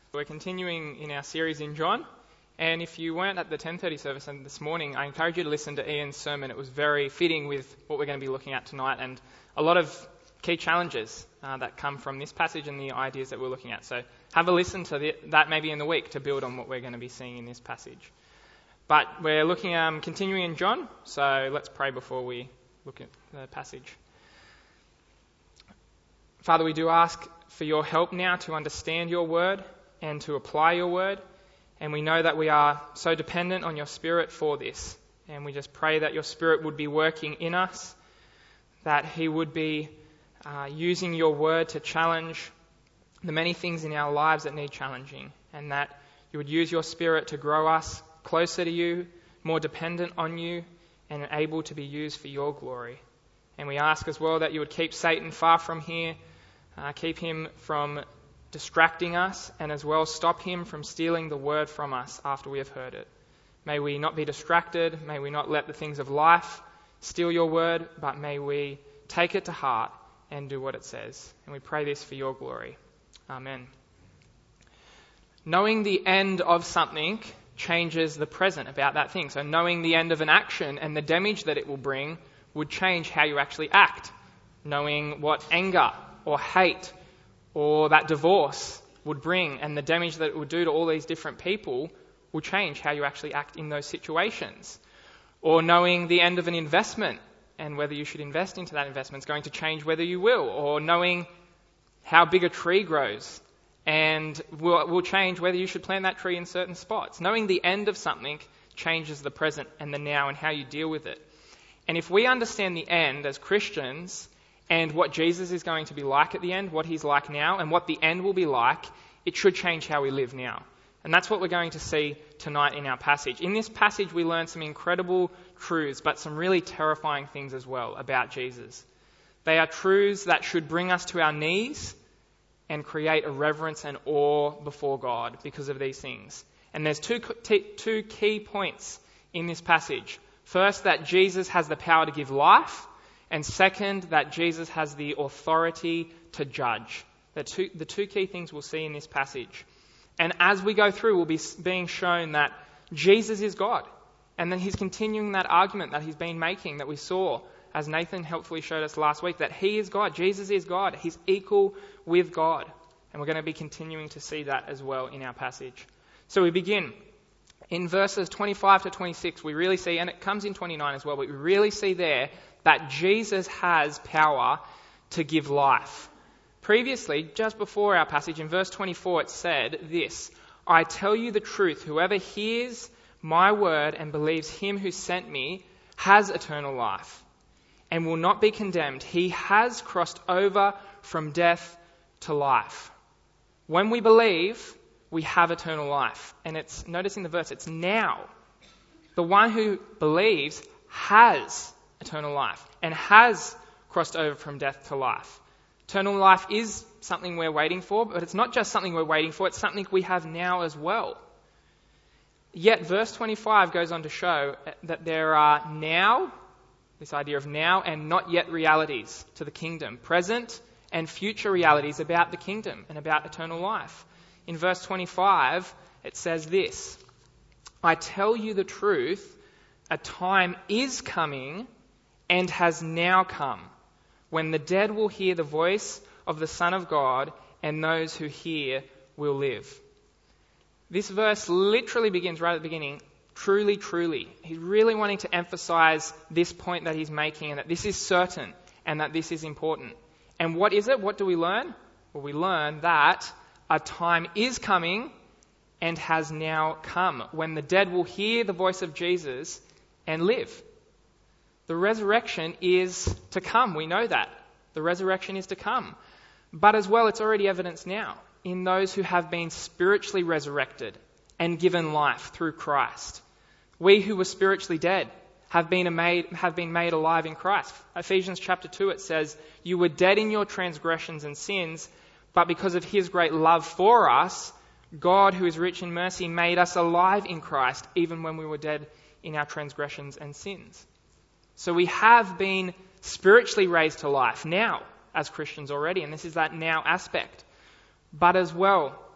We're continuing in our series in John, and if you weren't at the 10:30 service this morning, I encourage you to listen to Ian's sermon. It was very fitting with what we're going to be looking at tonight, and a lot of key challenges that come from this passage and the ideas that we're looking at. So have a listen to that maybe in the week to build on what we're going to be seeing in this passage. But we're looking continuing in John, so let's pray before we look at the passage. Father, we do ask for your help now to understand your word and to apply your word. And we know that we are so dependent on your Spirit for this. And we just pray that your Spirit would be working in us, that he would be using your word to challenge the many things in our lives that need challenging, and that you would use your Spirit to grow us closer to you, more dependent on you, and able to be used for your glory. And we ask as well that you would keep Satan far from here, keep him from distracting us, and as well stop him from stealing the word from us after we have heard it. May we not be distracted, may we not let the things of life steal your word, but may we take it to heart and do what it says. And we pray this for your glory. Amen. Knowing the end of something changes the present about that thing. So knowing the end of an action and the damage that it will bring would change how you actually act. Knowing what anger or hate or that divorce would bring and the damage that it would do to all these different people will change how you actually act in those situations. Or knowing the end of an investment and whether you should invest into that investment is going to change whether you will. Or knowing how big a tree grows and will change whether you should plant that tree in certain spots. Knowing the end of something changes the present and the now and how you deal with it. And if we understand the end as Christians, and what Jesus is going to be like at the end, what he's like now, and what the end will be like, it should change how we live now. And that's what we're going to see tonight in our passage. In this passage, we learn some incredible truths, but some really terrifying things as well about Jesus. They are truths that should bring us to our knees and create a reverence and awe before God because of these things. And there's two key points in this passage. First, that Jesus has the power to give life. And second, that Jesus has the authority to judge. The two key things we'll see in this passage. And as we go through, we'll be being shown that Jesus is God. And then he's continuing that argument that he's been making that we saw, as Nathan helpfully showed us last week, that he is God. Jesus is God. He's equal with God. And we're going to be continuing to see that as well in our passage. So we begin. In verses 25 to 26, we really see, and it comes in 29 as well, but we really see there that Jesus has power to give life. Previously, just before our passage, in verse 24, it said this, "I tell you the truth, whoever hears my word and believes him who sent me has eternal life and will not be condemned. He has crossed over from death to life." When we believe, we have eternal life. And it's, notice in the verse, it's now. The one who believes has eternal life and has crossed over from death to life. Eternal life is something we're waiting for, but it's not just something we're waiting for, it's something we have now as well. Yet verse 25 goes on to show that there are now, this idea of now and not yet realities to the kingdom, present and future realities about the kingdom and about eternal life. In verse 25, it says this, "I tell you the truth, a time is coming and has now come, when the dead will hear the voice of the Son of God, and those who hear will live." This verse literally begins right at the beginning, truly, truly. He's really wanting to emphasize this point that he's making, and that this is certain, and that this is important. And what is it? What do we learn? Well, we learn that a time is coming and has now come, when the dead will hear the voice of Jesus and live. The resurrection is to come. We know that. The resurrection is to come. But as well, it's already evidenced now in those who have been spiritually resurrected and given life through Christ. We who were spiritually dead have been made alive in Christ. Ephesians chapter 2, it says, "You were dead in your transgressions and sins, but because of his great love for us, God, who is rich in mercy, made us alive in Christ, even when we were dead in our transgressions and sins." So we have been spiritually raised to life now as Christians already, and this is that now aspect. But as well,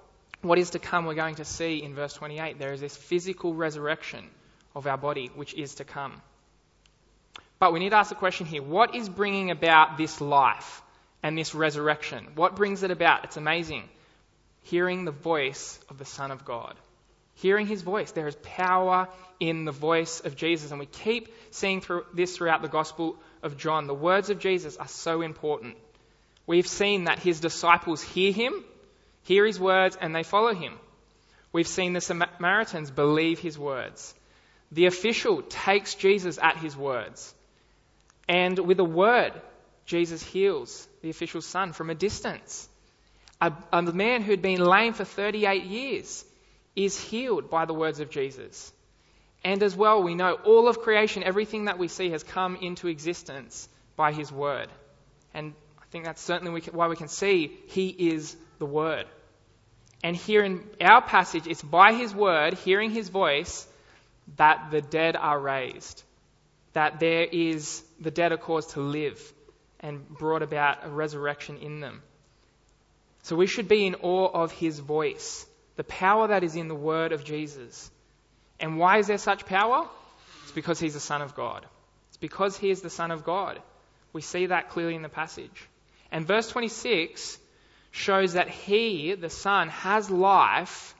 what is to come, we're going to see in verse 28. There is this physical resurrection of our body, which is to come. But we need to ask the question here, what is bringing about this life and this resurrection? What brings it about? It's amazing. Hearing the voice of the Son of God. Hearing his voice. There is power in the voice of Jesus. And we keep seeing this throughout the Gospel of John. The words of Jesus are so important. We've seen that his disciples hear him, hear his words, and they follow him. We've seen the Samaritans believe his words. The official takes Jesus at his words. And with a word, Jesus heals the official's son from a distance. A man who'd been lame for 38 years is healed by the words of Jesus. And as well, we know all of creation, everything that we see has come into existence by his word. And I think that's certainly why we can see he is the word. And here in our passage, it's by his word, hearing his voice, that the dead are raised. That the dead are caused to live and brought about a resurrection in them. So we should be in awe of his voice, the power that is in the word of Jesus. And why is there such power? It's because he's the Son of God. It's because he is the Son of God. We see that clearly in the passage. And verse 26 shows that he, the Son, has life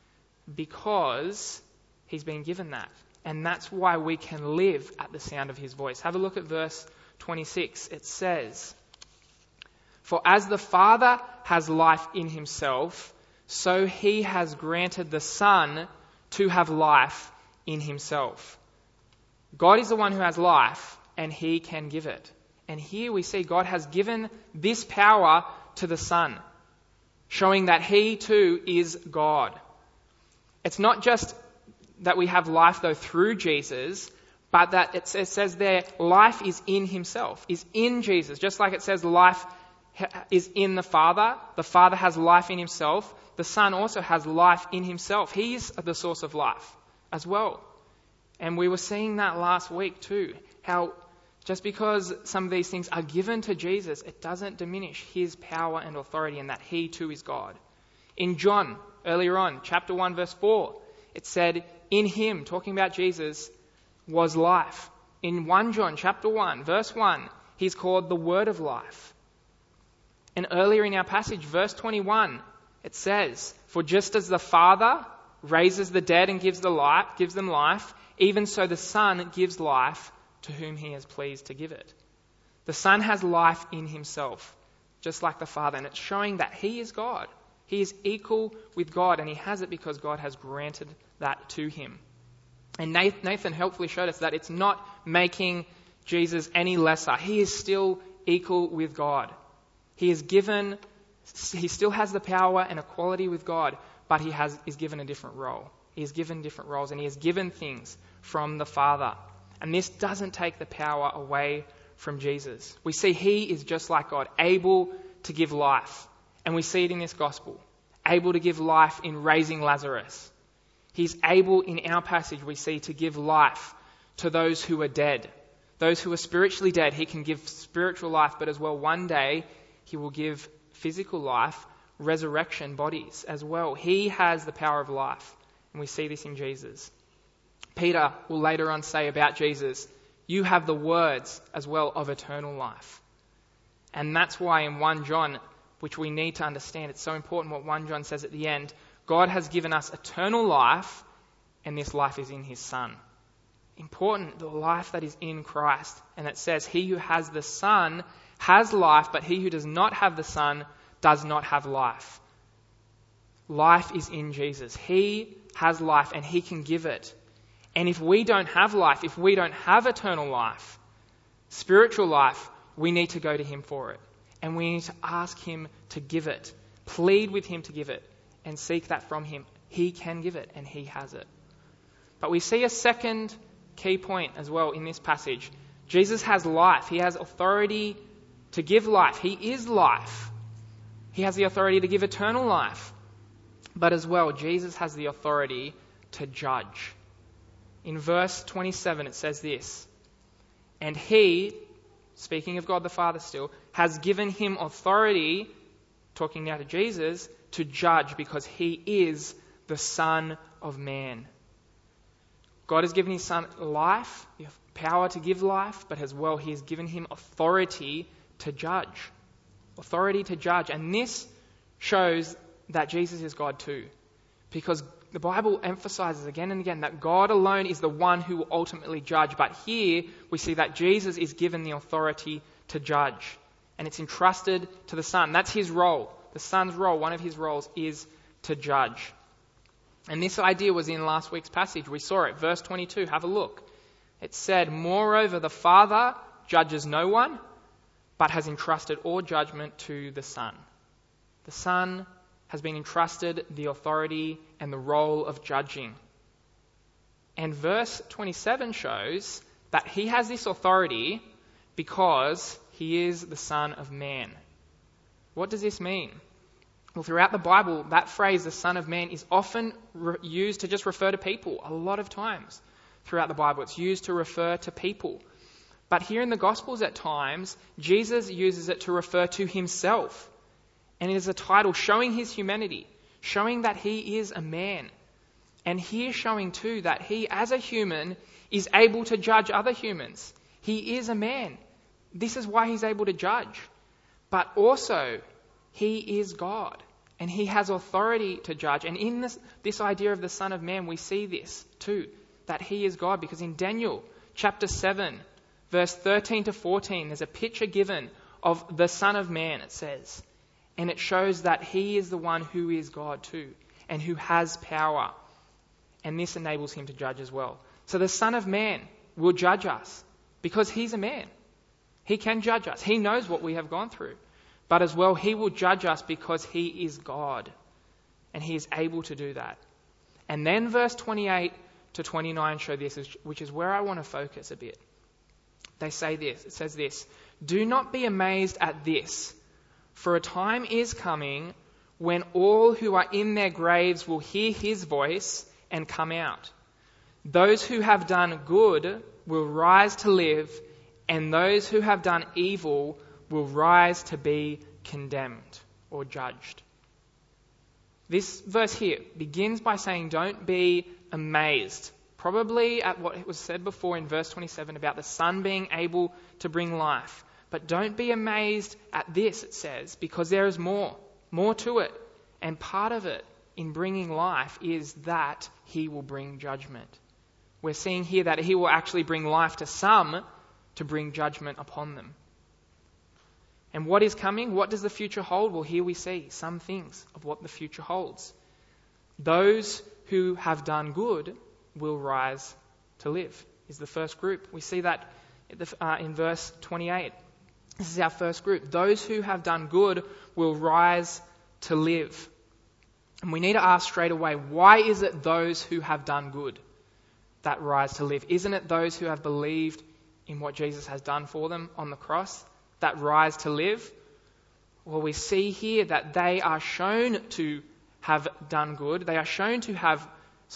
because he's been given that. And that's why we can live at the sound of his voice. Have a look at verse 26. It says, "For as the Father has life in himself, so he has granted the Son to have life in himself." God is the one who has life, and he can give it. And here we see God has given this power to the Son, showing that he too is God. It's not just that we have life, though, through Jesus, but that it says there, life is in himself, is in Jesus. Just like it says life is in the Father has life in himself, the Son also has life in himself. He is the source of life as well. And we were seeing that last week too, how just because some of these things are given to Jesus, it doesn't diminish his power and authority, and that he too is God. In John, earlier on, chapter 1, verse 4, it said, in him, talking about Jesus, was life. In 1 John chapter 1, verse 1, he's called the Word of Life. And earlier in our passage, verse 21, it says, "For just as the Father raises the dead and gives them life, even so the Son gives life to whom he is pleased to give it." The Son has life in himself, just like the Father. And it's showing that he is God. He is equal with God, and he has it because God has granted that to him. And Nathan helpfully showed us that it's not making Jesus any lesser. He is still equal with God. He still has the power and equality with God, but he is given a different role. He is given different roles, and he is given things from the Father. And this doesn't take the power away from Jesus. We see he is just like God, able to give life. And we see it in this gospel, able to give life in raising Lazarus. He's able, in our passage, we see, to give life to those who are dead. Those who are spiritually dead, he can give spiritual life, but as well, one day, he will give physical life, resurrection bodies as well. He has the power of life, and we see this in Jesus. Peter will later on say about Jesus, "You have the words as well of eternal life." And that's why in 1 John, which we need to understand, it's so important what 1 John says at the end, God has given us eternal life, and this life is in his Son. Important, the life that is in Christ. And it says, "He who has the Son has life, but he who does not have the Son does not have life." Life is in Jesus. He has life, and he can give it. And if we don't have life, if we don't have eternal life, spiritual life, we need to go to him for it. And we need to ask him to give it, plead with him to give it, and seek that from him. He can give it, and he has it. But we see a second key point as well in this passage. Jesus has life. He has authority to give life. He is life. He has the authority to give eternal life. But as well, Jesus has the authority to judge. In verse 27, it says this, "And he," speaking of God the Father still, "has given him authority," talking now to Jesus, to judge because he is the Son of Man. God has given his Son life, the power to give life, but as well he has given him authority to judge. Authority to judge. And this shows that Jesus is God too. Because the Bible emphasizes again and again that God alone is the one who will ultimately judge. But here we see that Jesus is given the authority to judge. And it's entrusted to the Son. That's his role. The Son's role, one of his roles, is to judge. And this idea was in last week's passage. We saw it. Verse 22, have a look. It said, "Moreover, the Father judges no one, but has entrusted all judgment to the Son." The Son has been entrusted the authority and the role of judging. And verse 27 shows that he has this authority because he is the Son of Man. What does this mean? Well, throughout the Bible, that phrase, the Son of Man, is often used to just refer to people. A lot of times throughout the Bible, it's used to refer to people. But here in the Gospels at times, Jesus uses it to refer to himself. And it is a title showing his humanity, showing that he is a man. And here showing too that he, as a human, is able to judge other humans. He is a man. This is why he's able to judge. But also, he is God. And he has authority to judge. And in this idea of the Son of Man, we see this too, that he is God. Because in Daniel chapter 7, verse 13 to 14, there's a picture given of the Son of Man, it says. And it shows that he is the one who is God too, and who has power. And this enables him to judge as well. So the Son of Man will judge us because he's a man. He can judge us. He knows what we have gone through. But as well, he will judge us because he is God. And he is able to do that. And then verse 28 to 29 show this, which is where I want to focus a bit. They say this. It says this, "Do not be amazed at this, for a time is coming when all who are in their graves will hear his voice and come out. Those who have done good will rise to live, and those who have done evil will rise to be condemned or judged." This verse here begins by saying, don't be amazed. Probably at what was said before in verse 27 about the Son being able to bring life. But don't be amazed at this, it says, because there is more to it. And part of it in bringing life is that he will bring judgment. We're seeing here that he will actually bring life to some to bring judgment upon them. And what is coming? What does the future hold? Well, here we see some things of what the future holds. Those who have done good will rise to live, is the first group. We see that in verse 28. This is our first group. Those who have done good will rise to live. And we need to ask straight away, why is it those who have done good that rise to live? Isn't it those who have believed in what Jesus has done for them on the cross that rise to live? Well, we see here that they are shown to have done good. They are shown to have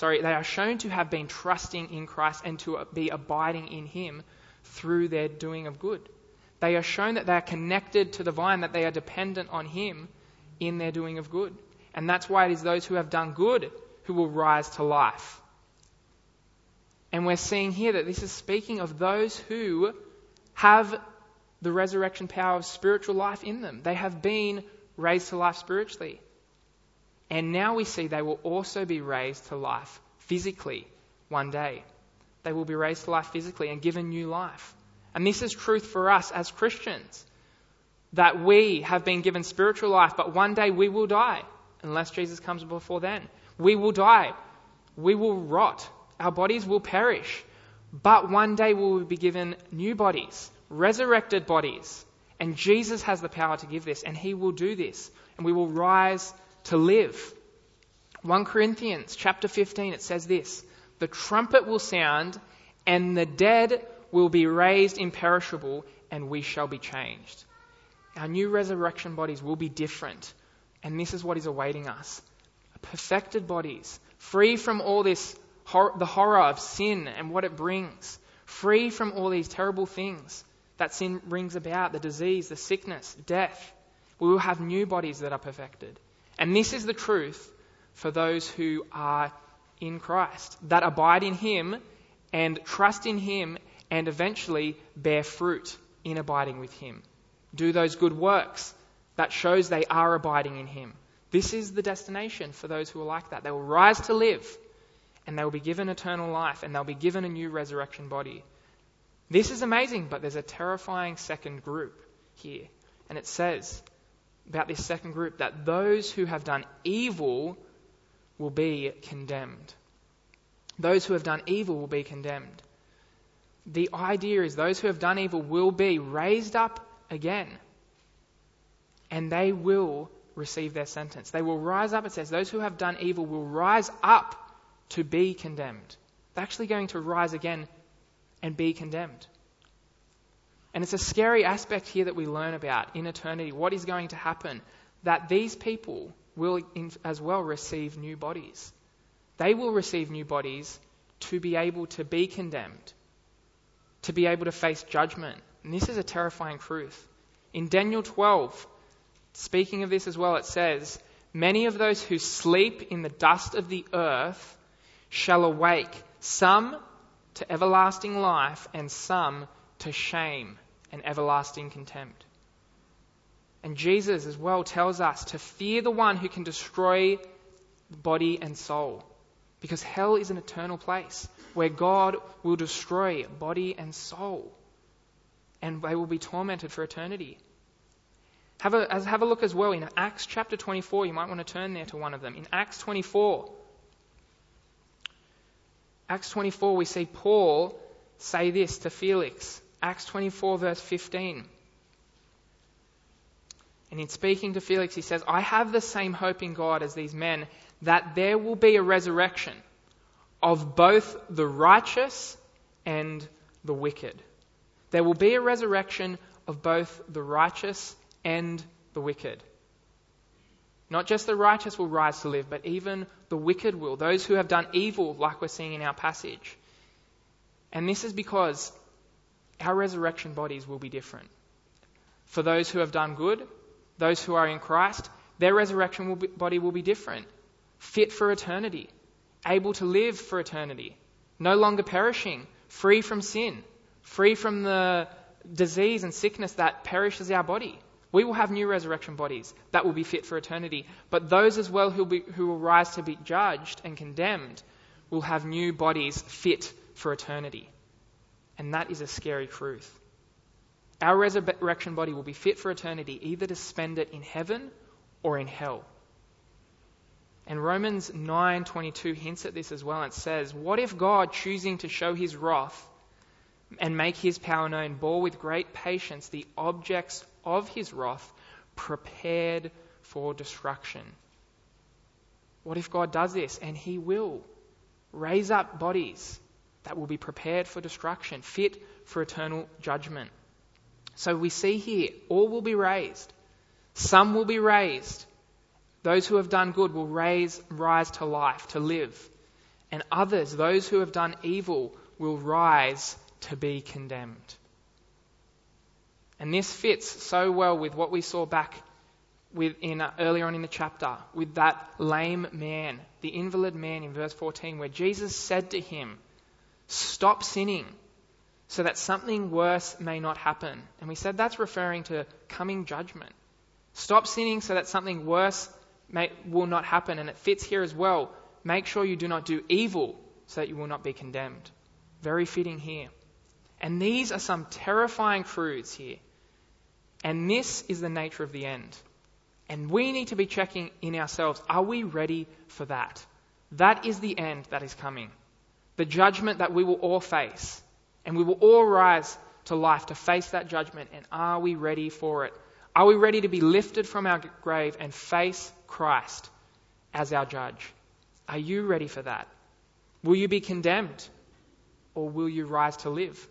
been trusting in Christ and to be abiding in him through their doing of good. They are shown that they are connected to the vine, that they are dependent on him in their doing of good. And that's why it is those who have done good who will rise to life. And we're seeing here that this is speaking of those who have the resurrection power of spiritual life in them. They have been raised to life spiritually. And now we see they will also be raised to life physically one day. They will be raised to life physically and given new life. And this is truth for us as Christians, that we have been given spiritual life, but one day we will die, unless Jesus comes before then. We will die. We will rot. Our bodies will perish. But one day we will be given new bodies, resurrected bodies. And Jesus has the power to give this, and he will do this. And we will rise to live. 1 Corinthians chapter 15, it says this, "The trumpet will sound, and the dead will be raised imperishable, and we shall be changed." Our new resurrection bodies will be different. And this is what is awaiting us. Perfected bodies, free from all this, the horror of sin and what it brings. Free from all these terrible things that sin brings about, the disease, the sickness, death. We will have new bodies that are perfected. And this is the truth for those who are in Christ, that abide in him and trust in him and eventually bear fruit in abiding with him. Do those good works that shows they are abiding in him. This is the destination for those who are like that. They will rise to live, and they will be given eternal life, and they'll be given a new resurrection body. This is amazing, but there's a terrifying second group here. And it says about this second group that those who have done evil will be condemned. Those who have done evil will be condemned. The idea is those who have done evil will be raised up again, and they will receive their sentence. They will rise up, it says, those who have done evil will rise up to be condemned. They're actually going to rise again and be condemned. And it's a scary aspect here that we learn about in eternity. What is going to happen? That these people will as well receive new bodies. They will receive new bodies to be able to be condemned, to be able to face judgment. And this is a terrifying truth. In Daniel 12, speaking of this as well, it says, many of those who sleep in the dust of the earth shall awake, some to everlasting life and some to shame and everlasting contempt. And Jesus as well tells us to fear the one who can destroy body and soul, because hell is an eternal place where God will destroy body and soul, and they will be tormented for eternity. Have a look as well in Acts chapter 24. You might want to turn there to one of them. In Acts 24, we see Paul say this to Felix. Acts 24 verse 15. And in speaking to Felix, he says, I have the same hope in God as these men, that there will be a resurrection of both the righteous and the wicked. There will be a resurrection of both the righteous and the wicked. Not just the righteous will rise to live, but even the wicked will. Those who have done evil, like we're seeing in our passage. And this is because our resurrection bodies will be different. For those who have done good, those who are in Christ, their resurrection body will be different. Fit for eternity. Able to live for eternity. No longer perishing. Free from sin. Free from the disease and sickness that perishes our body. We will have new resurrection bodies that will be fit for eternity. But those as well who will rise to be judged and condemned will have new bodies fit for eternity. And that is a scary truth. Our resurrection body will be fit for eternity, either to spend it in heaven or in hell. And Romans 9:22 hints at this as well. It says, what if God, choosing to show his wrath and make his power known, bore with great patience the objects of his wrath, prepared for destruction? What if God does this? And he will raise up bodies that will be prepared for destruction, fit for eternal judgment. So we see here, all will be raised. Some will be raised. Those who have done good will rise to life, to live. And others, those who have done evil, will rise to be condemned. And this fits so well with what we saw back earlier on in the chapter, with that lame man, the invalid man in verse 14, where Jesus said to him, stop sinning so that something worse may not happen. And we said that's referring to coming judgment. Stop sinning so that something worse will not happen. And it fits here as well. Make sure you do not do evil so that you will not be condemned. Very fitting here. And these are some terrifying truths here. And this is the nature of the end. And we need to be checking in ourselves, are we ready for that? That is the end that is coming. The judgment that we will all face. And we will all rise to life to face that judgment. And are we ready for it? Are we ready to be lifted from our grave and face Christ as our judge? Are you ready for that? Will you be condemned? Or will you rise to live?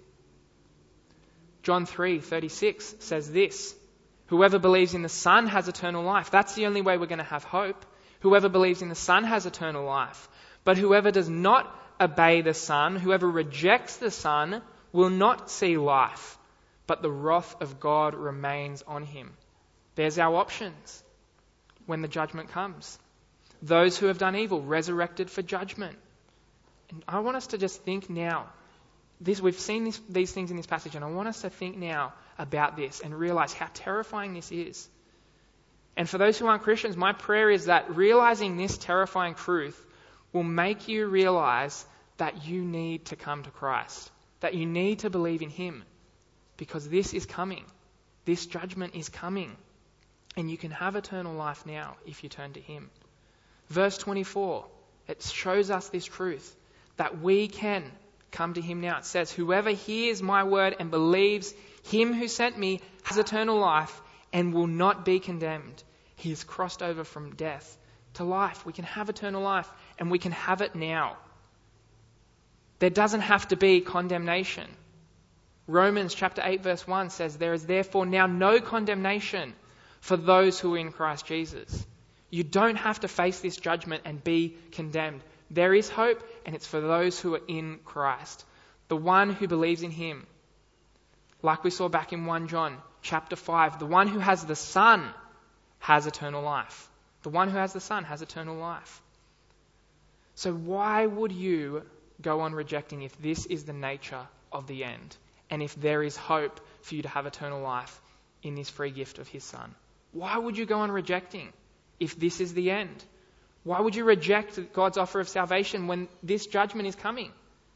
John 3:36 says this, whoever believes in the Son has eternal life. That's the only way we're going to have hope. Whoever believes in the Son has eternal life. But whoever does not obey the Son, whoever rejects the Son, will not see life, but the wrath of God remains on him. There's our options. when the judgment comes. Those who have done evil, resurrected for judgment. And I want us to just think now. We've seen these things in this passage, and I want us to think now about this and realize how terrifying this is. And for those who aren't Christians, my prayer is that realizing this terrifying truth will make you realize that you need to come to Christ, that you need to believe in Him, because this is coming. This judgment is coming, and you can have eternal life now if you turn to Him. Verse 24, it shows us this truth, that we can come to Him now. It says, whoever hears my word and believes Him who sent me has eternal life and will not be condemned. He has crossed over from death to life. We can have eternal life, and we can have it now. There doesn't have to be condemnation. Romans chapter 8 verse 1 says, there is therefore now no condemnation for those who are in Christ Jesus. You don't have to face this judgment and be condemned. There is hope, and it's for those who are in Christ, the one who believes in Him. Like we saw back in 1 John chapter 5, the one who has the Son has eternal life. The one who has the Son has eternal life. So why would you go on rejecting if this is the nature of the end, and if there is hope for you to have eternal life in this free gift of His Son? Why would you go on rejecting if this is the end? Why would you reject God's offer of salvation when this judgment is coming?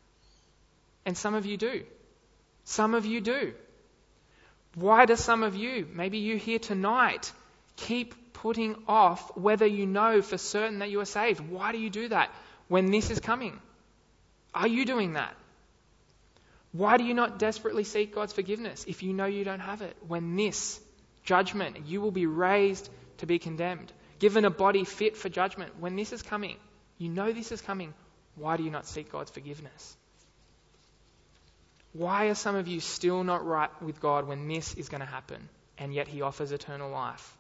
And some of you do. Some of you do. Why do some of you, maybe you here tonight, keep putting off whether you know for certain that you are saved? Why do you do that when this is coming? Are you doing that? Why do you not desperately seek God's forgiveness if you know you don't have it? When this judgment, you will be raised to be condemned, given a body fit for judgment. When this is coming, you know this is coming, why do you not seek God's forgiveness? Why are some of you still not right with God when this is going to happen, and yet He offers eternal life?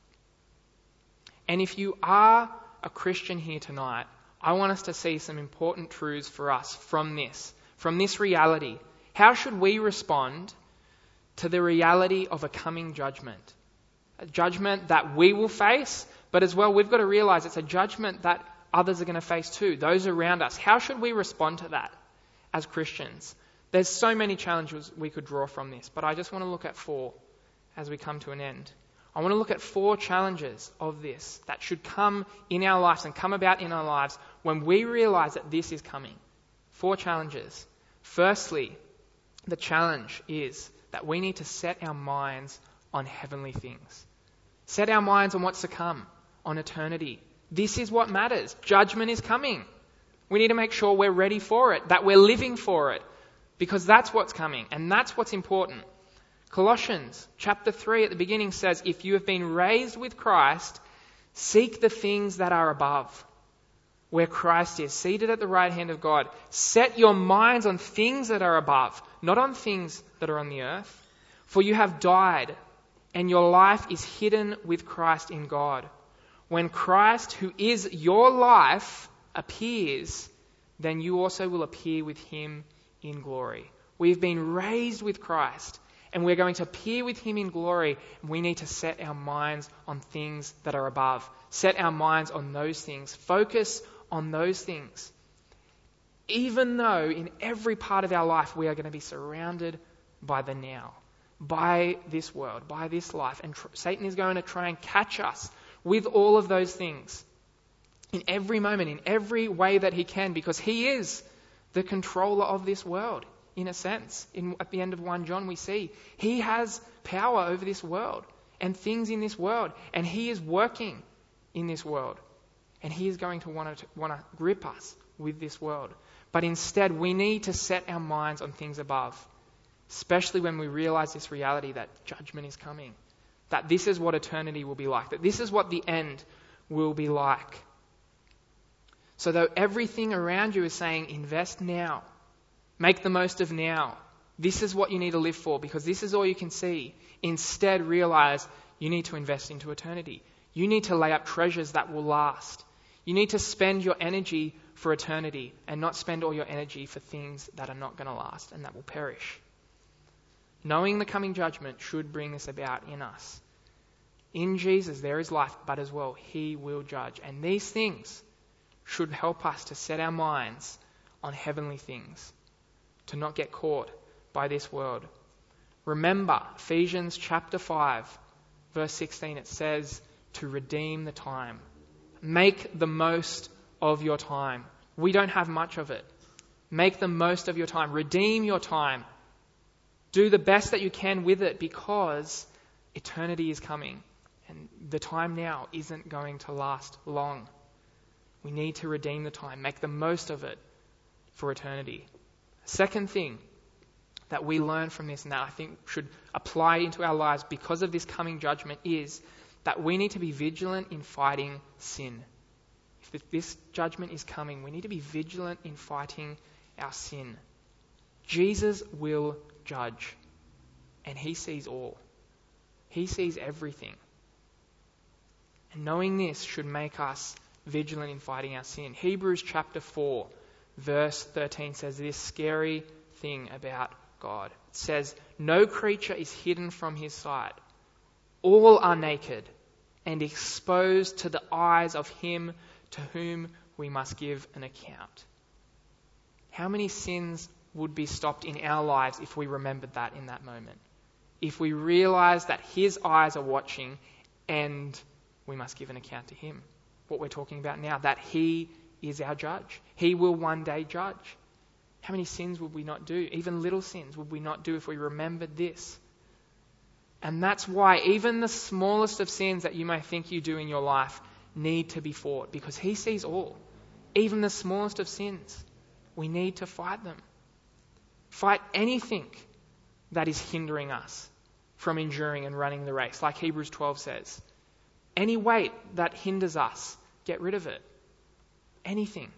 And if you are a Christian here tonight, I want us to see some important truths for us from this reality. How should we respond to the reality of a coming judgment? A judgment that we will face, but as well we've got to realize it's a judgment that others are going to face too, those around us. How should we respond to that as Christians? There's so many challenges we could draw from this, but I just want to look at 4 as we come to an end. I want to look at 4 challenges of this that should come in our lives and come about in our lives when we realize that this is coming. 4 challenges. Firstly, the challenge is that we need to set our minds on heavenly things. Set our minds on what's to come, on eternity. This is what matters. Judgment is coming. We need to make sure we're ready for it, that we're living for it, because that's what's coming, and that's what's important. Colossians chapter 3 at the beginning says, if you have been raised with Christ, seek the things that are above, where Christ is, seated at the right hand of God. Set your minds on things that are above, not on things that are on the earth. For you have died, and your life is hidden with Christ in God. When Christ, who is your life, appears, then you also will appear with Him in glory. We've been raised with Christ, and we're going to appear with Him in glory. We need to set our minds on things that are above. Set our minds on those things. Focus on those things. Even though in every part of our life we are going to be surrounded by the now, by this world, by this life. And Satan is going to try and catch us with all of those things in every moment, in every way that he can, because he is the controller of this world, in a sense. At the end of 1 John we see he has power over this world and things in this world, and he is working in this world, and he is going to want to grip us with this world. But instead we need to set our minds on things above, especially when we realize this reality that judgment is coming, that this is what eternity will be like, that this is what the end will be like. So though everything around you is saying, invest now, make the most of now, this is what you need to live for because this is all you can see. Instead, realize you need to invest into eternity. You need to lay up treasures that will last. You need to spend your energy for eternity and not spend all your energy for things that are not going to last and that will perish. Knowing the coming judgment should bring this about in us. In Jesus there is life, but as well he will judge. And these things should help us to set our minds on heavenly things, to not get caught by this world. Remember, Ephesians chapter 5, verse 16, it says to redeem the time. Make the most of your time. We don't have much of it. Make the most of your time. Redeem your time. Do the best that you can with it, because eternity is coming and the time now isn't going to last long. We need to redeem the time, make the most of it for eternity. Second thing that we learn from this, and that I think should apply into our lives because of this coming judgment, is that we need to be vigilant in fighting sin. If this judgment is coming, we need to be vigilant in fighting our sin. Jesus will judge, and he sees all. He sees everything. And knowing this should make us vigilant in fighting our sin. Hebrews chapter 4, verse 13 says this scary thing about God. It says, "No creature is hidden from his sight. All are naked and exposed to the eyes of him to whom we must give an account." How many sins would be stopped in our lives if we remembered that in that moment? If we realised that his eyes are watching and we must give an account to him. What we're talking about now, that he is our judge. He will one day judge. How many sins would we not do? Even little sins would we not do if we remembered this? And that's why even the smallest of sins that you may think you do in your life need to be fought, because he sees all. Even the smallest of sins. We need to fight them. Fight anything that is hindering us from enduring and running the race, like Hebrews 12 says. Any weight that hinders us, get rid of it. Anything.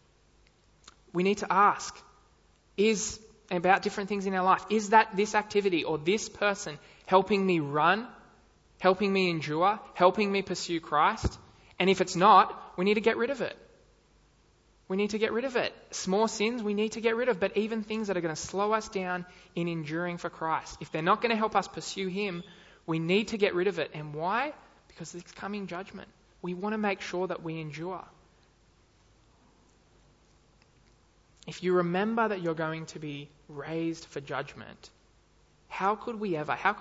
We need to ask, is about different things in our life, is that this activity or this person helping me run, helping me endure, helping me pursue Christ? And if it's not, we need to get rid of it. We need to get rid of it. Small sins we need to get rid of, but even things that are going to slow us down in enduring for Christ, if they're not going to help us pursue him, we need to get rid of it. And why? Because it's coming judgment. We want to make sure that we endure. If you remember that you're going to be raised for judgment, how could you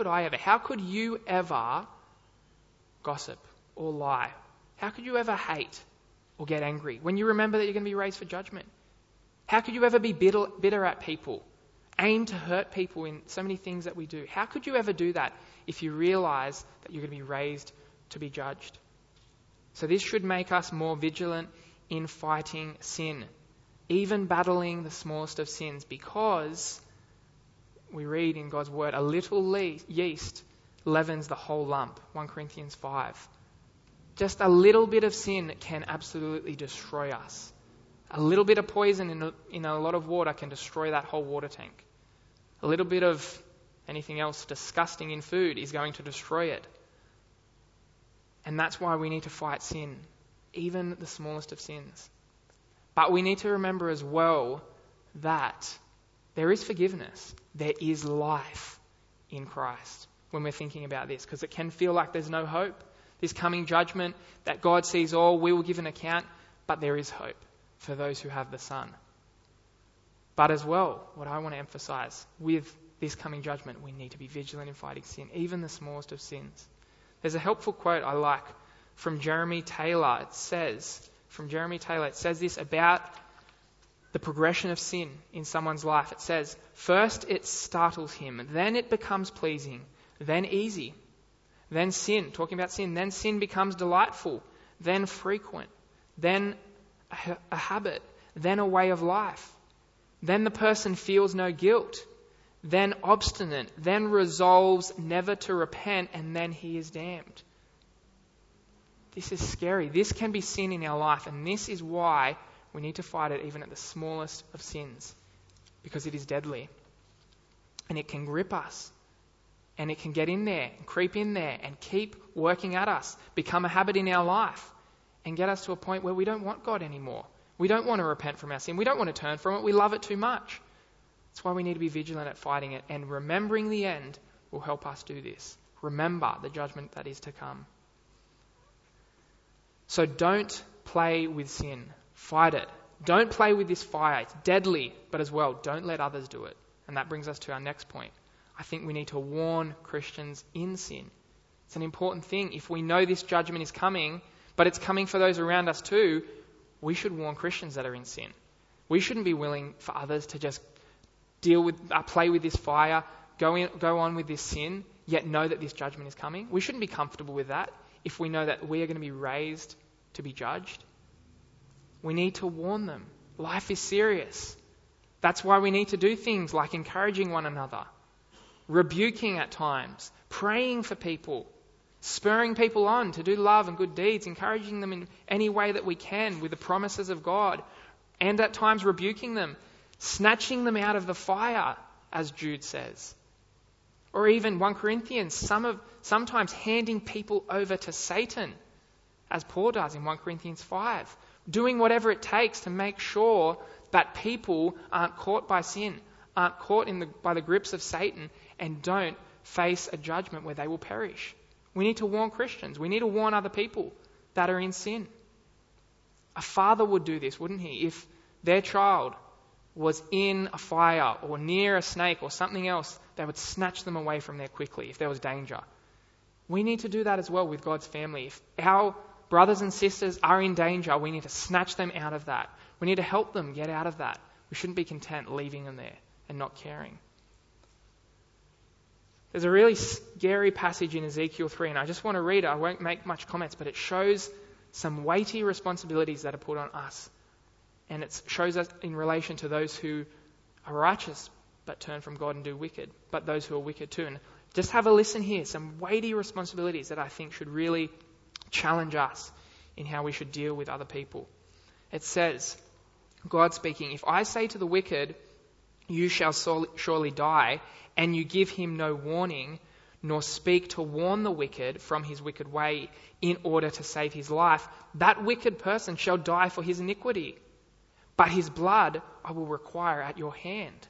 ever gossip or lie? How could you ever hate or get angry when you remember that you're going to be raised for judgment? How could you ever be bitter at people, aim to hurt people in so many things that we do? How could you ever do that if you realise that you're going to be raised to be judged? So this should make us more vigilant in fighting sin, even battling the smallest of sins, because we read in God's word, a little yeast leavens the whole lump. 1 Corinthians 5. Just a little bit of sin can absolutely destroy us. A little bit of poison in a lot of water can destroy that whole water tank. A little bit of anything else disgusting in food is going to destroy it. And that's why we need to fight sin, even the smallest of sins. But we need to remember as well that there is forgiveness. There is life in Christ when we're thinking about this, because it can feel like there's no hope. This coming judgment that God sees all, we will give an account, but there is hope for those who have the Son. But as well, what I want to emphasize with this coming judgment, we need to be vigilant in fighting sin, even the smallest of sins. There's a helpful quote I like from Jeremy Taylor. It says this about the progression of sin in someone's life. It says, first it startles him, then it becomes pleasing, then easy. Then sin, talking about sin, then sin becomes delightful, then frequent, then a habit, then a way of life. Then the person feels no guilt, then obstinate, then resolves never to repent, and then he is damned. This is scary. This can be sin in our life, and this is why we need to fight it even at the smallest of sins, because it is deadly. And it can grip us. And it can get in there, and creep in there, and keep working at us, become a habit in our life, and get us to a point where we don't want God anymore. We don't want to repent from our sin. We don't want to turn from it. We love it too much. That's why we need to be vigilant at fighting it, and remembering the end will help us do this. remember the judgment that is to come. So don't play with sin. Fight it. Don't play with this fire. It's deadly, but as well, don't let others do it. And that brings us to our next point. I think we need to warn Christians in sin. It's an important thing. If we know this judgment is coming, but it's coming for those around us too, we should warn Christians that are in sin. We shouldn't be willing for others to just play with this fire, go on with this sin, yet know that this judgment is coming. We shouldn't be comfortable with that if we know that we are going to be raised to be judged. We need to warn them. Life is serious. That's why we need to do things like encouraging one another, rebuking at times, praying for people, spurring people on to do love and good deeds, encouraging them in any way that we can with the promises of God, and at times rebuking them, snatching them out of the fire, as Jude says. Or even 1 Corinthians, sometimes handing people over to Satan, as Paul does in 1 Corinthians 5, doing whatever it takes to make sure that people aren't caught by sin, aren't caught by the grips of Satan, and don't face a judgment where they will perish. We need to warn Christians. We need to warn other people that are in sin. A father would do this, wouldn't he? If their child was in a fire or near a snake or something else, they would snatch them away from there quickly if there was danger. We need to do that as well with God's family. If our brothers and sisters are in danger, we need to snatch them out of that. We need to help them get out of that. We shouldn't be content leaving them there and not caring. There's a really scary passage in Ezekiel 3, and I just want to read it. I won't make much comments, but it shows some weighty responsibilities that are put on us. And it shows us in relation to those who are righteous but turn from God and do wicked, but those who are wicked too. And just have a listen here, some weighty responsibilities that I think should really challenge us in how we should deal with other people. It says, God speaking, "If I say to the wicked, you shall surely die, and you give him no warning, nor speak to warn the wicked from his wicked way in order to save his life, that wicked person shall die for his iniquity. But his blood I will require at your hand.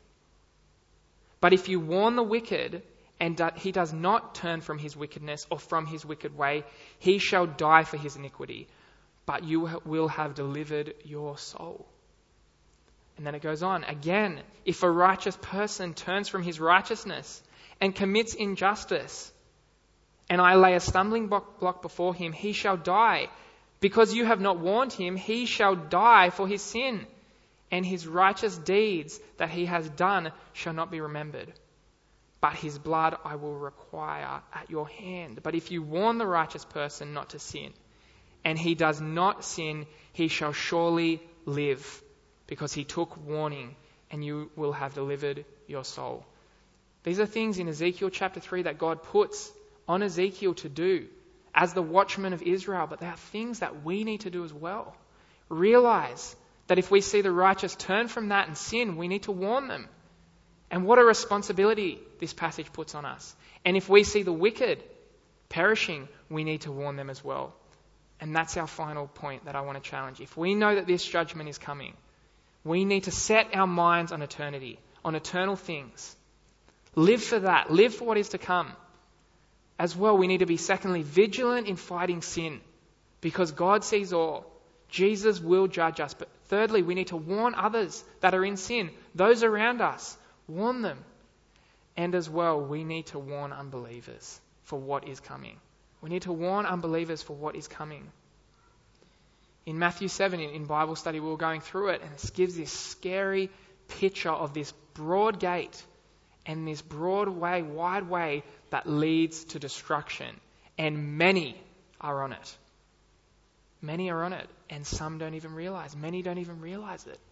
But if you warn the wicked, and he does not turn from his wickedness or from his wicked way, he shall die for his iniquity, but you will have delivered your soul." And then it goes on. Again, if a righteous person turns from his righteousness and commits injustice, and I lay a stumbling block before him, he shall die. Because you have not warned him, he shall die for his sin, and his righteous deeds that he has done shall not be remembered. But his blood I will require at your hand. But if you warn the righteous person not to sin, and he does not sin, he shall surely live, because he took warning, and you will have delivered your soul. These are things in Ezekiel chapter 3 that God puts on Ezekiel to do as the watchman of Israel, but they are things that we need to do as well. Realize that if we see the righteous turn from that and sin, we need to warn them. And what a responsibility this passage puts on us. And if we see the wicked perishing, we need to warn them as well. And that's our final point that I want to challenge. If we know that this judgment is coming, we need to set our minds on eternity, on eternal things. Live for that. Live for what is to come. As well, we need to be, secondly, vigilant in fighting sin, because God sees all. Jesus will judge us. But thirdly, we need to warn others that are in sin, those around us. Warn them. And as well, we need to warn unbelievers for what is coming. We need to warn unbelievers for what is coming. In Matthew 7, in Bible study, we were going through it, and it gives this scary picture of this broad gate and this broad way, wide way that leads to destruction. And many are on it. Many are on it, and some don't even realize. Many don't even realize it.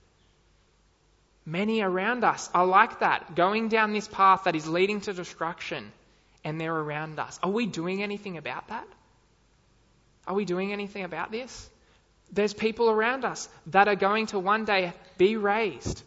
Many around us are like that, going down this path that is leading to destruction, and they're around us. Are we doing anything about that? Are we doing anything about this? There's people around us that are going to one day be raised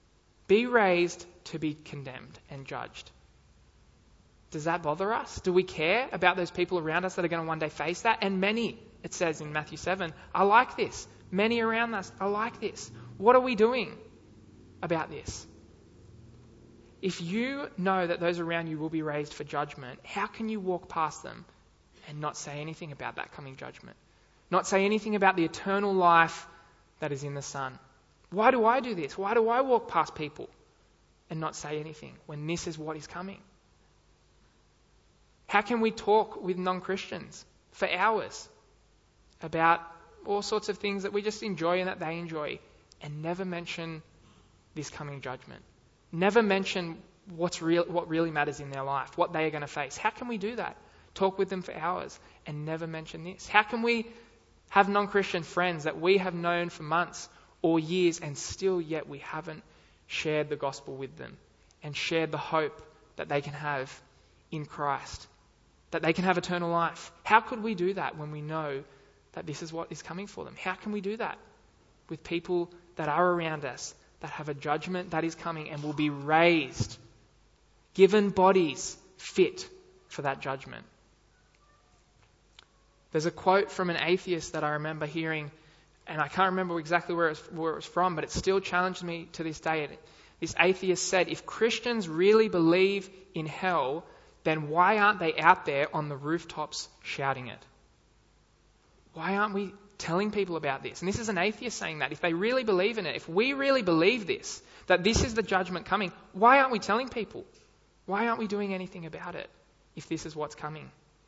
to be condemned and judged. Does that bother us? Do we care about those people around us that are going to one day face that? And many, it says in Matthew 7, are like this. Many around us are like this. What are we doing about this? If you know that those around you will be raised for judgment, how can you walk past them and not say anything about that coming judgment? Not say anything about the eternal life that is in the Son? Why do I do this? Why do I walk past people and not say anything when this is what is coming? How can we talk with non-Christians for hours about all sorts of things that we just enjoy and that they enjoy and never mention this coming judgment? Never mention what really matters in their life, what they are going to face. How can we do that? Talk with them for hours and never mention this? How can we have non-Christian friends that we have known for months or years and still yet we haven't shared the gospel with them and shared the hope that they can have in Christ, that they can have eternal life? How could we do that when we know that this is what is coming for them? How can we do that with people that are around us, that have a judgment that is coming and will be raised, given bodies fit for that judgment? There's a quote from an atheist that I remember hearing, and I can't remember exactly where it was from, but it still challenged me to this day. This atheist said, if Christians really believe in hell, then why aren't they out there on the rooftops shouting it? Why aren't we telling people about this? And this is an atheist saying that. If they really believe in it, if we really believe this, that this is the judgment coming, why aren't we telling people? Why aren't we doing anything about it if this is what's coming?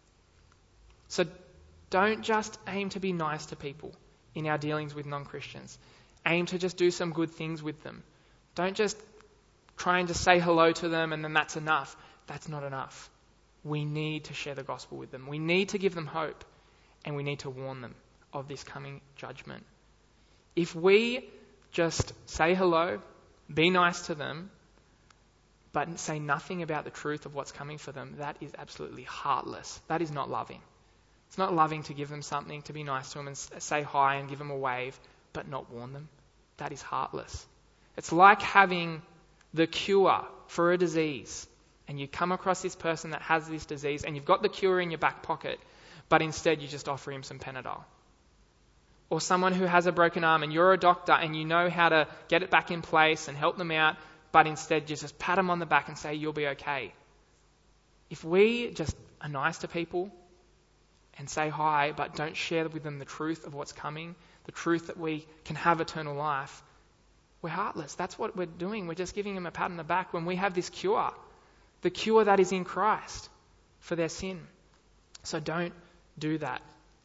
So don't just aim to be nice to people in our dealings with non-Christians. Aim to just do some good things with them. Don't just try and just say hello to them and then that's enough. That's not enough. We need to share the gospel with them. We need to give them hope and we need to warn them of this coming judgment. If we just say hello, be nice to them, but say nothing about the truth of what's coming for them, that is absolutely heartless. That is not loving. It's not loving to give them something, to be nice to them and say hi and give them a wave, but not warn them. That is heartless. It's like having the cure for a disease and you come across this person that has this disease and you've got the cure in your back pocket, but instead you just offer him some Panadol. Or someone who has a broken arm and you're a doctor and you know how to get it back in place and help them out, but instead you just pat them on the back and say you'll be okay. If we just are nice to people and say hi, but don't share with them the truth of what's coming, the truth that we can have eternal life, we're heartless. That's what we're doing. We're just giving them a pat on the back when we have this cure, the cure that is in Christ for their sin. So don't do that.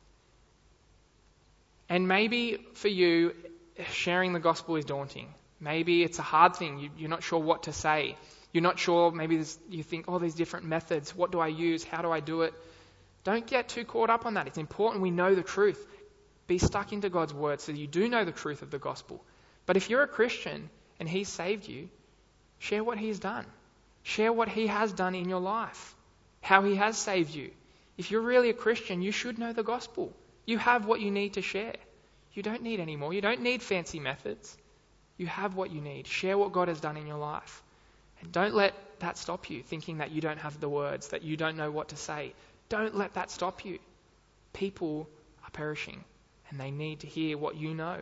And maybe for you, sharing the gospel is daunting. Maybe it's a hard thing. You're not sure what to say. You're not sure, maybe you think, there's different methods. What do I use? How do I do it? Don't get too caught up on that. It's important we know the truth. Be stuck into God's word so that you do know the truth of the gospel. But if you're a Christian and He's saved you, share what He's done. Share what He has done in your life, how He has saved you. If you're really a Christian, you should know the gospel. You have what you need to share. You don't need any more. You don't need fancy methods. You have what you need. Share what God has done in your life. And don't let that stop you, thinking that you don't have the words, that you don't know what to say. Don't let that stop you. People are perishing and they need to hear what you know.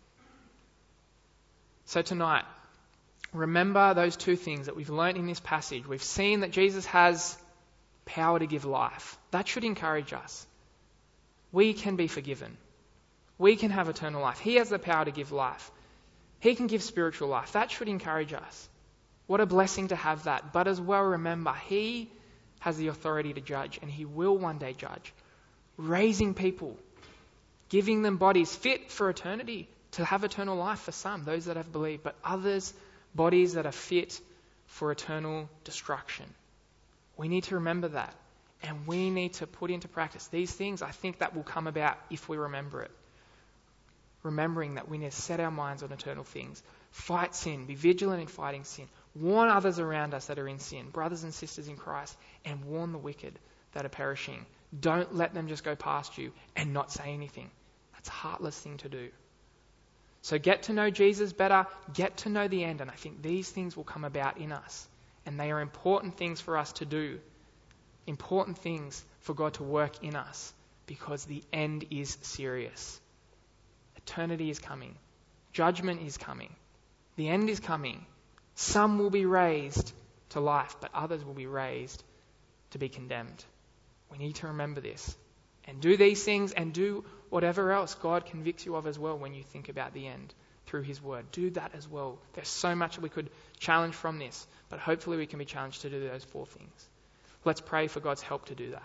So tonight, remember those two things that we've learnt in this passage. We've seen that Jesus has power to give life. That should encourage us. We can be forgiven. We can have eternal life. He has the power to give life. He can give spiritual life. That should encourage us. What a blessing to have that. But as well, remember, He has the authority to judge, and He will one day judge. Raising people, giving them bodies fit for eternity, to have eternal life for some, those that have believed, but others, bodies that are fit for eternal destruction. We need to remember that, and we need to put into practice these things. I think that will come about if we remember it. Remembering that we need to set our minds on eternal things. Fight sin, be vigilant in fighting sin. Warn others around us that are in sin, brothers and sisters in Christ, and warn the wicked that are perishing. Don't let them just go past you and not say anything. That's a heartless thing to do. So get to know Jesus better, get to know the end, and I think these things will come about in us. And they are important things for us to do. Important things for God to work in us, because the end is serious. Eternity is coming. Judgment is coming. The end is coming. Some will be raised to life, but others will be raised to be condemned. We need to remember this and do these things and do whatever else God convicts you of as well when you think about the end through his word. Do that as well. There's so much we could challenge from this, but hopefully we can be challenged to do those 4 things. Let's pray for God's help to do that.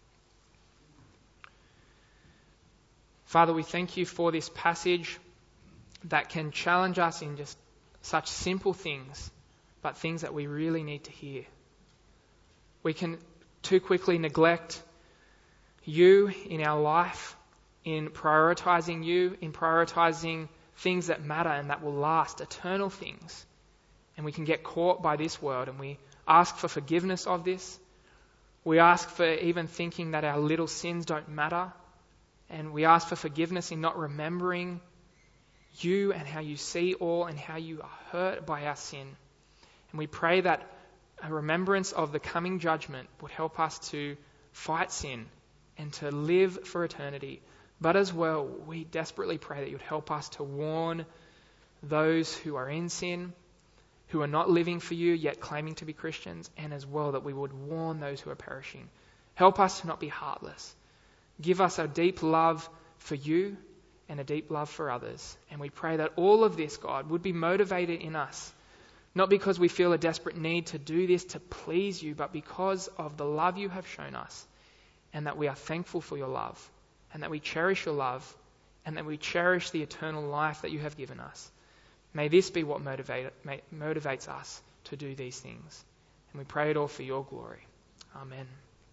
Father, we thank you for this passage that can challenge us in just such simple things, but things that we really need to hear. We can too quickly neglect you in our life, in prioritizing you, in prioritizing things that matter and that will last, eternal things. And we can get caught by this world, and we ask for forgiveness of this. We ask for even thinking that our little sins don't matter. And we ask for forgiveness in not remembering you and how you see all and how you are hurt by our sin. And we pray that a remembrance of the coming judgment would help us to fight sin and to live for eternity. But as well, we desperately pray that you would help us to warn those who are in sin, who are not living for you yet claiming to be Christians, and as well that we would warn those who are perishing. Help us to not be heartless. Give us a deep love for you and a deep love for others. And we pray that all of this, God, would be motivated in us, not because we feel a desperate need to do this to please you, but because of the love you have shown us, and that we are thankful for your love, and that we cherish your love, and that we cherish the eternal life that you have given us. May this be what motivates us to do these things. And we pray it all for your glory. Amen.